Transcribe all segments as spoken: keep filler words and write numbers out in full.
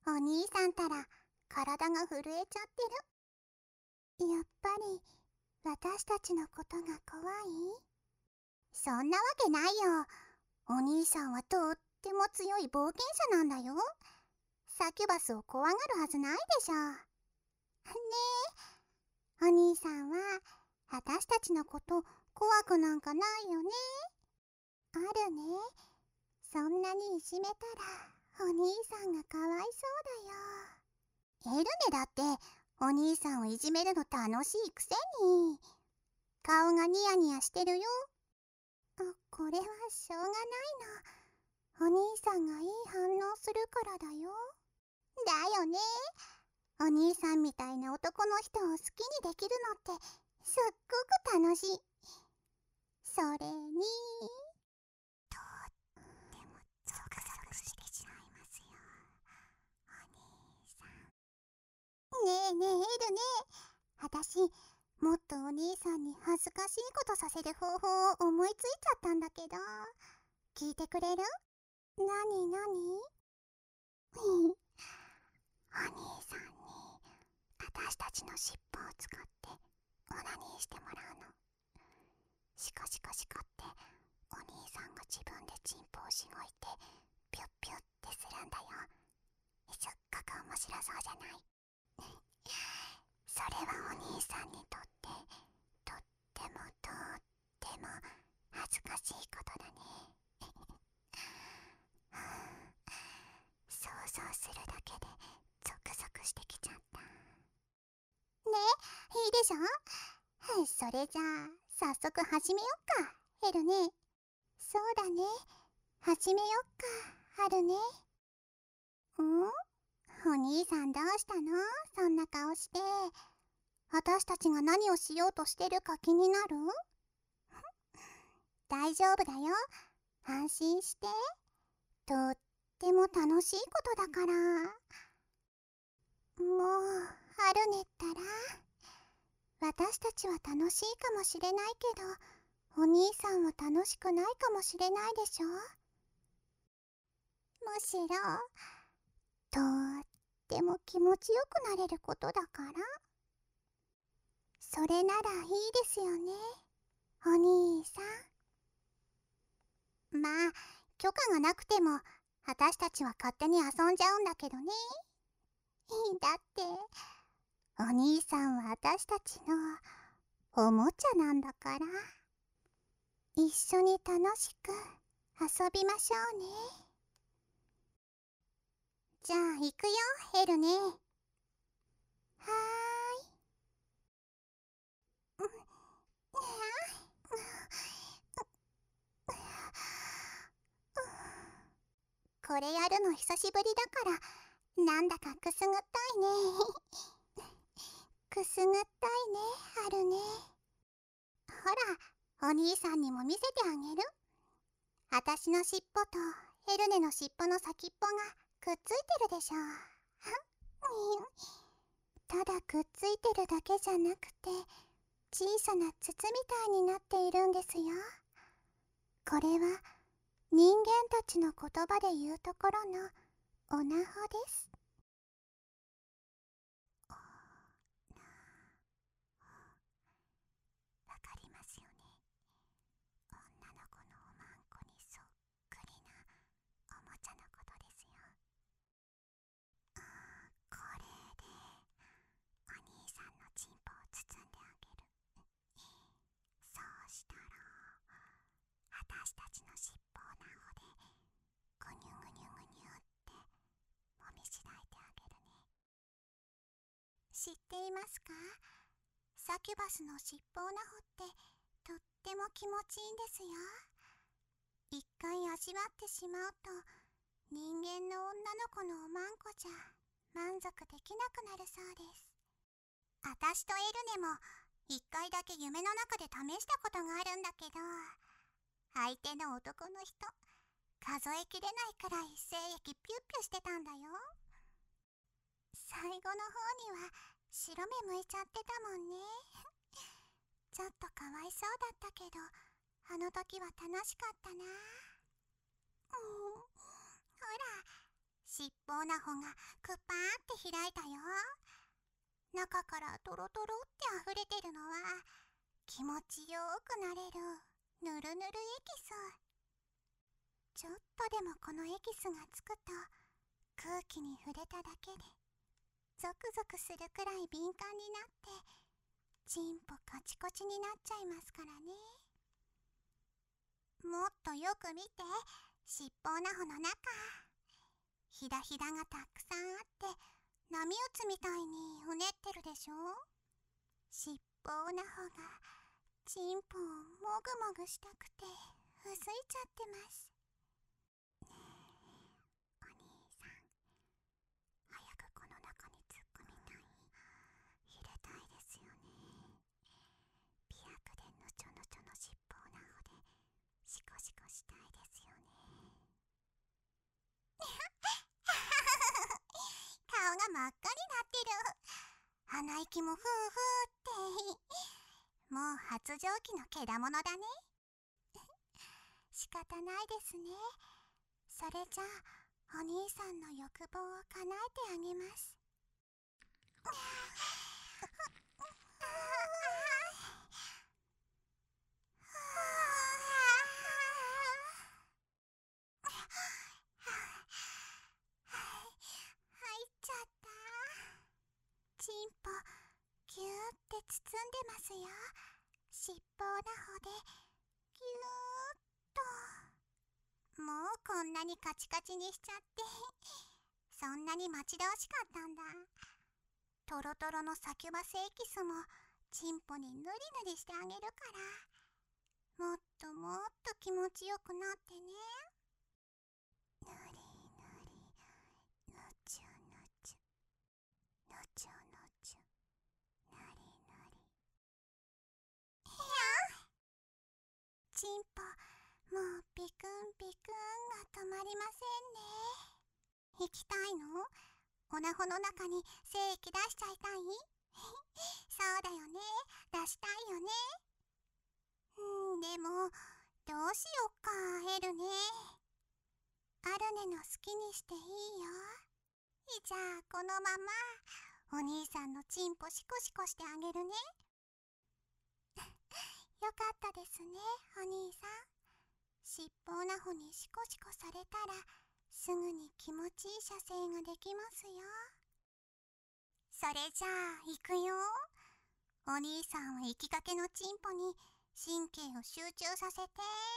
お兄さんたら体が震えちゃってる。やっぱり私たちのことが怖い？そんなわけないよ。お兄さんはとっても強い冒険者なんだよ。サキュバスを怖がるはずないでしょ。ねえ、お兄さんは私たちのこと怖くなんかないよね。あるね。そんなにいじめたらお兄さんがかわいそうだよ。エルネだってお兄さんをいじめるの楽しいくせに。顔がニヤニヤしてるよ。あ、これはしょうがないの。お兄さんがいい反応するからだよ。だよね。お兄さんみたいな男の人を好きにできるのってすっごく楽しい。それにとってもゾクゾクしてしまいますよ、お兄さん。ねえねえエルね、私もっとお兄さんに恥ずかしいことさせる方法を思いついちゃったんだけど、聞いてくれる？なになに？お兄さんに私たちの尻尾を使ってオナニーしてもらうの。シカシカシカってお兄さんが自分でチンポをしごいてピュッピュッってするんだよ。すっごく面白そうじゃない？それはお兄さんにとってとってもとっても恥ずかしいことだね。想像するだけでゾクゾクしてきちゃった。ね、いいでしょ？はい、それじゃあ早速始めよっか、ヘルね。そうだね、始めよっか、ハルね。ん？お兄さんどうしたの？そんな顔して。私たちが何をしようとしてるか気になる？大丈夫だよ、安心して。とっても楽しいことだから。もうハルネったら、私たちは楽しいかもしれないけどお兄さんは楽しくないかもしれないでしょ。むしろとっても気持ちよくなれることだから。それならいいですよね、お兄さん。まあ許可がなくても私たちは勝手に遊んじゃうんだけどね。だってお兄さんは私たちのおもちゃなんだから。一緒に楽しく遊びましょうね。じゃあ行くよ、ヘルね。はーい。これやるの久しぶりだからなんだかくすぐったいね。くすぐったいね、ハルね。ほら、お兄さんにも見せてあげる。あたしのしっぽとヘルネのしっぽの先っぽがくっついてるでしょ。ただくっついてるだけじゃなくて小さな筒みたいになっているんですよ。これは人間たちの言葉で言うところのオナホです。わかりますよね。女の子のおまんこにそっくりなおもちゃのことですよ。これでお兄さんのチンポを包んであげる。そうしたら私たちの尻尾をなほでぐにゅぐにゅぐにゅってもみしだいてあげるね。知っていますか？サキュバスの尻尾をなほってとっても気持ちいいんですよ。一回味わってしまうと人間の女の子のおまんこじゃ満足できなくなるそうです。あたしとエルネも一回だけ夢の中で試したことがあるんだけど、相手の男の人数えきれないくらい精液ピュッピュしてたんだよ。最後の方には白目向いちゃってたもんね。ちょっとかわいそうだったけどあの時は楽しかったな。うん、ほら、 尻尾ナホがくぱーって開いたよ。中からトロトロって溢れてるのは気持ちよくなれるぬるぬるエキス。ちょっとでもこのエキスがつくと空気に触れただけでゾクゾクするくらい敏感になってチンポカチコチになっちゃいますからね。もっとよく見て、尻尾ナホの中、ひだひだがたくさんあって波打つみたいにうねってるでしょ。尻尾ナホがチンポをもぐもぐしたくてうずいちゃってます。ねえ、お兄さん、早くこの中に突っ込みたい。入れたいですよね。美白でぬちょぬちょの尻尾ナホでシコシコしたいですよね。顔が真っ赤になってる。鼻息もふーふーって。もう発情期のけだものだね。仕方ないですね。それじゃあお兄さんの欲望を叶えてあげます。入っちゃった。チンポぎゅーって包んでますよ。尻尾ナホでぎゅーっと。もうこんなにカチカチにしちゃってそんなに待ち遠しかったんだ。トロトロのサキュバスエキスもチンポにぬりぬりしてあげるから、もっともっと気持ちよくなってね。ぬりぬり、ぬちゅぬちゅ、ぬちゅぬちゅ、ぬりぬり。ひゃん。チンポ、もうピクンピクンが止まりませんね。行きたいの？おなほの中に精液出しちゃいたい？そうだよね。出したいよね。うん、でも、どうしよっか、エルネ。アルネの好きにしていいよ。じゃあ、このまま、お兄さんのチンポシコシコしてあげるね。よかったですね、お兄さん。尻尾ナホにシコシコされたら、すぐに気持ちいい射精ができますよ。それじゃあ、行くよ。お兄さんは行きかけのチンポに神経を集中させて。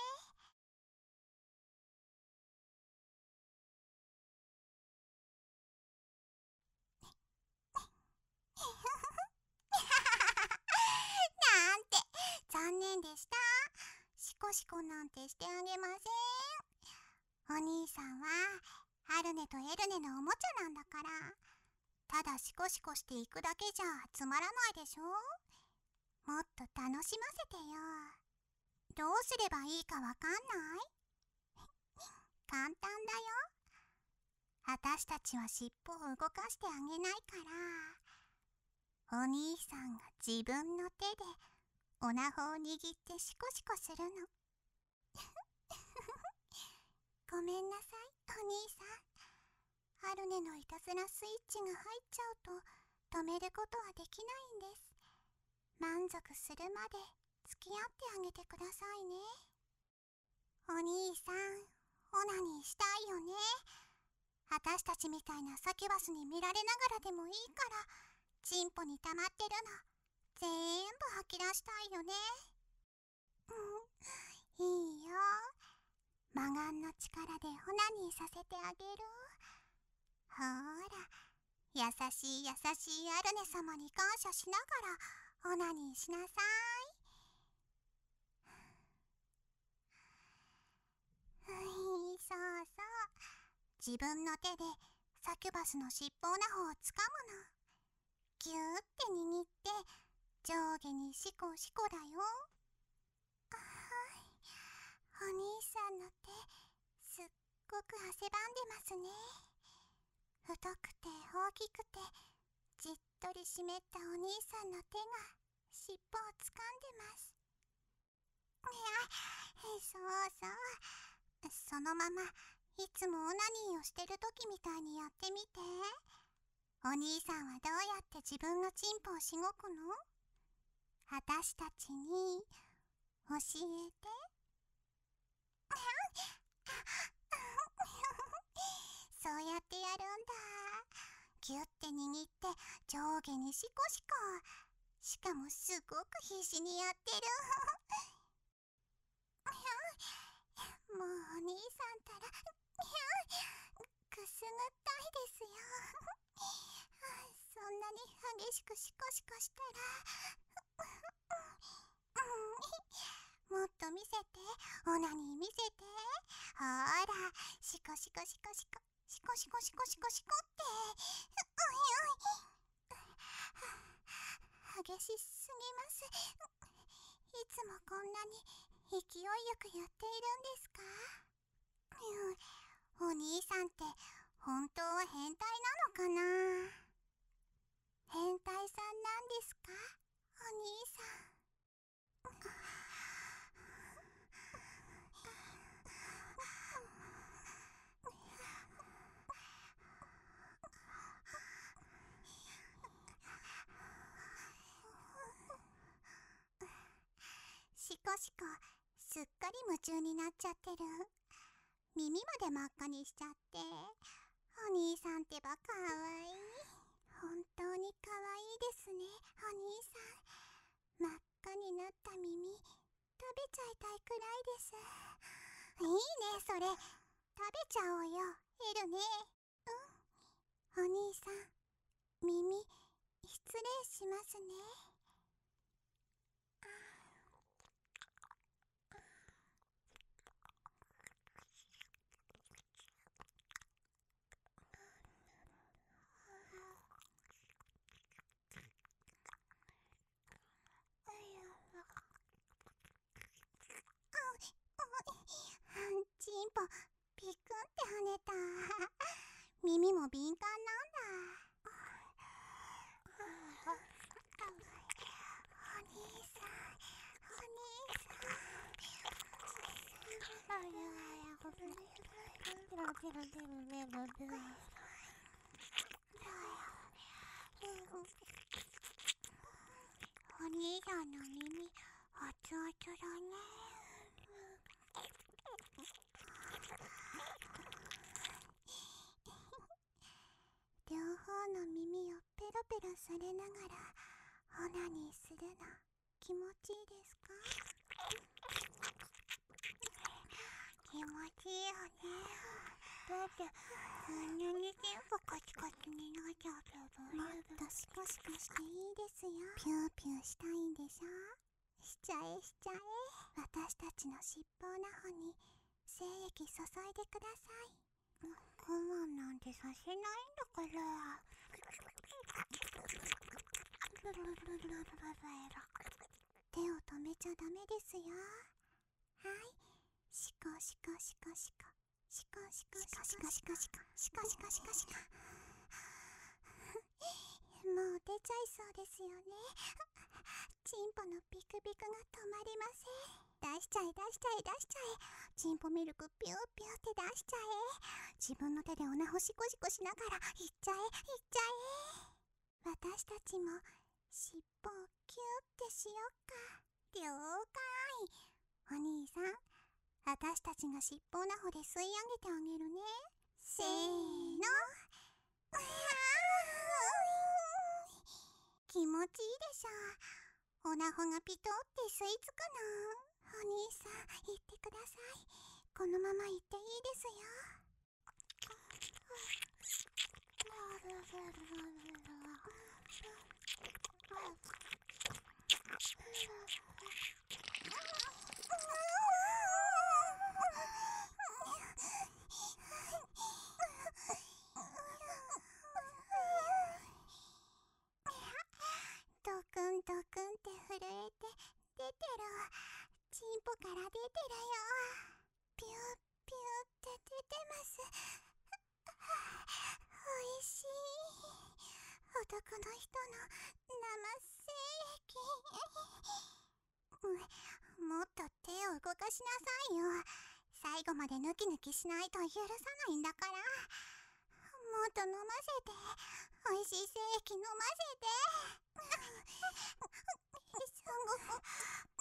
なんて残念でした。シコシコなんてしてあげません。お兄さんはアルネとエルネのおもちゃなんだから、ただシコシコしていくだけじゃつまらないでしょ。もっと楽しませてよ。どうすればいいかわかんない？簡単だよ。私たちは尻尾を動かしてあげないから、お兄さんが自分の手でおなほを握ってシコシコするの。ごめんなさい、お兄さん。アルネのいたずらスイッチが入っちゃうと止めることはできないんです。満足するまで付き合ってあげてくださいね。お兄さん、オナニーしたいよね。私たちみたいなサキュバスに見られながらでもいいから、チンポに溜まってるの全部吐き出したいよね。うん、いいよ。魔眼の力でオナニーさせてあげる。ほーら、優しい優しいアルネ様に感謝しながらオナニーしなさい。うい、そうそう。自分の手でサキュバスの尻尾ナホをつかむの。ぎゅーって握って上下にシコシコだよ。あーい、お兄さんの手すっごく汗ばんでますね。太くて大きくてじっとり湿ったお兄さんの手が尻尾をつかんでます。いや、そうそう。そのままいつもオナニーをしてる時みたいにやってみて。お兄さんはどうやって自分のチンポをしごくの？私たちに教えて。そうやってやるんだ。ギュッて握って上下にシコシコ。しかもすごく必死にやってる。もうお兄さんたらくすぐったいですよ。そんなに激しくシコシコしたらもっと見せて、オナニー見せて。ほーら、シコシコシコシコシコシコシコシコシコって。おいおい、激しすぎます。いつもこんなに勢いよくやっているんですか？うん、お兄さんって本当は変態なのかな？変態さんなんですか？お兄さん。シコシコ、すっかり夢中になっちゃってる。耳まで真っ赤にしちゃって。お兄さんってばかわいい。本当にかわいいですね、お兄さん。真っ赤になった耳、食べちゃいたいくらいです。いいね、それ。食べちゃおうよ、エルね。うん。お兄さん、耳、失礼しますね。チンポ、ピクンって跳ねた。耳も敏感なんだ。お兄さん、お兄さん。お兄さんの耳、熱々だね。両方の耳をペロペロされながらオナニーするの気持ちいいですか？気持ちいいよね。だってそんなに全部カチカチになっちゃうけど、もっとシコシコしていいですよ。ピューピューしたいんでしょ？しちゃえしちゃえ。私たちの尻尾なほに精液注いでください。我慢なんてさせないんだから。手を止めちゃダメですよ。はい、シコシコシコシコシコシコシコシコシコシコシコシコシコシコ。もう出ちゃいそうですよね。チンポのピクピクが止まりません。出しちゃえ出しちゃえ出しちゃえ。チンポミルクピューピューって出しちゃえ。自分の手でおなほシコシコしながらいっちゃえいっちゃえ。私たちも尻尾をキューってしよっか。了解。お兄さん、私たちが尻尾なほで吸い上げてあげるね。せーの。気持ちいいでしょ。おなほがピトって吸い付くの。お兄さん、言ってください。このまま言っていいですよ。ドクンドクンって震えて出てる。チンポから出てるよ。ピューピューって出てます。おいしい。男の人の生精液。もっと手を動かしなさいよ。 最後までヌキヌキしないと許さないんだから。もっと飲ませて。おいしい精液飲ませて。すごく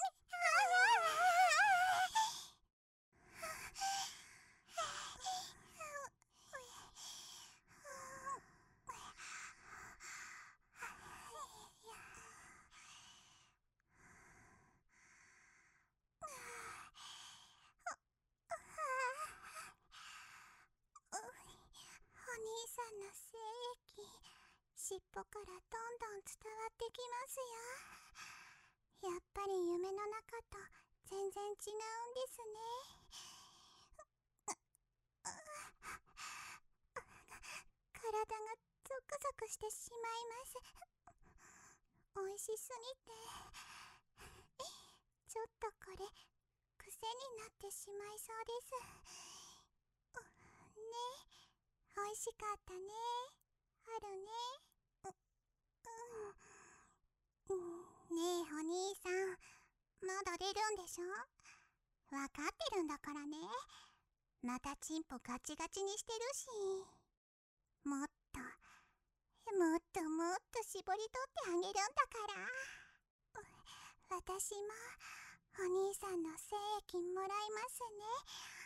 お兄さんの精液、尻尾からどんどん伝わってきますよ。やっぱり夢の中と全然違うんですね。体がゾクゾクしてしまいます。美味しすぎてちょっとこれ癖になってしまいそうです。ね、美味しかったね。あるね。う、うん。ねえお兄さん、まだ出るんでしょ？わかってるんだからね。またチンポガチガチにしてるし。もっともっともっと絞り取ってあげるんだから。私もお兄さんの精液もらいますね。